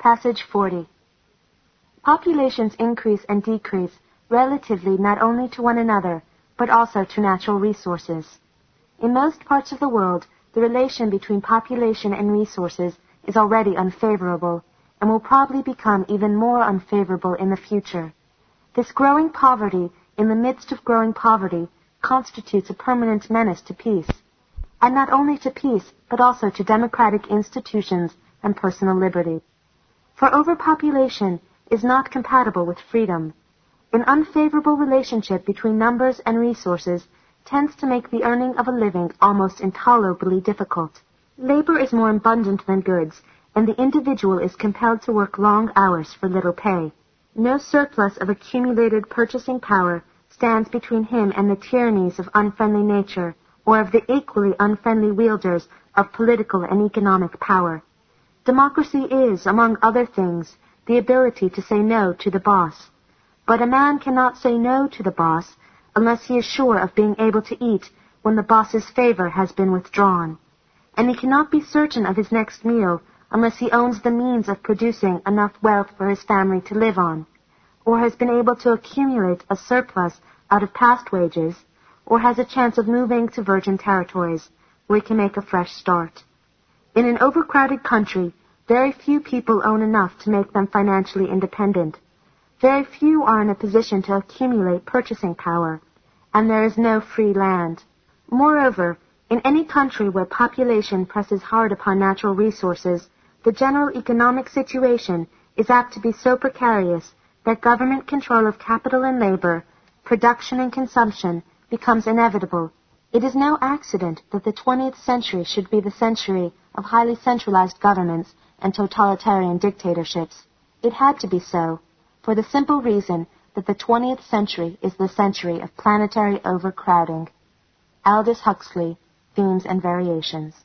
Passage 40. Populations increase and decrease relatively not only to one another, but also to natural resources. In most parts of the world, the relation between population and resources is already unfavorable, and will probably become even more unfavorable in the future. This growing poverty in the midst of growing poverty constitutes a permanent menace to peace, and not only to peace, but also to democratic institutions and personal liberty. For overpopulation is not compatible with freedom. An unfavorable relationship between numbers and resources tends to make the earning of a living almost intolerably difficult. Labor is more abundant than goods, and the individual is compelled to work long hours for little pay. No surplus of accumulated purchasing power stands between him and the tyrannies of unfriendly nature, or of the equally unfriendly wielders of political and economic power. Democracy is, among other things, the ability to say no to the boss. But a man cannot say no to the boss unless he is sure of being able to eat when the boss's favor has been withdrawn. And he cannot be certain of his next meal unless he owns the means of producing enough wealth for his family to live on, or has been able to accumulate a surplus out of past wages, or has a chance of moving to virgin territories where he can make a fresh start. In an overcrowded country, very few people own enough to make them financially independent. Very few are in a position to accumulate purchasing power, and there is no free land. Moreover, in any country where population presses hard upon natural resources, the general economic situation is apt to be so precarious that government control of capital and labor, production and consumption, becomes inevitable. It is no accident that the 20th century should be the century of highly centralized governments and totalitarian dictatorships. It had to be so, for the simple reason that the 20th century is the century of planetary overcrowding. Aldous Huxley, Themes and Variations.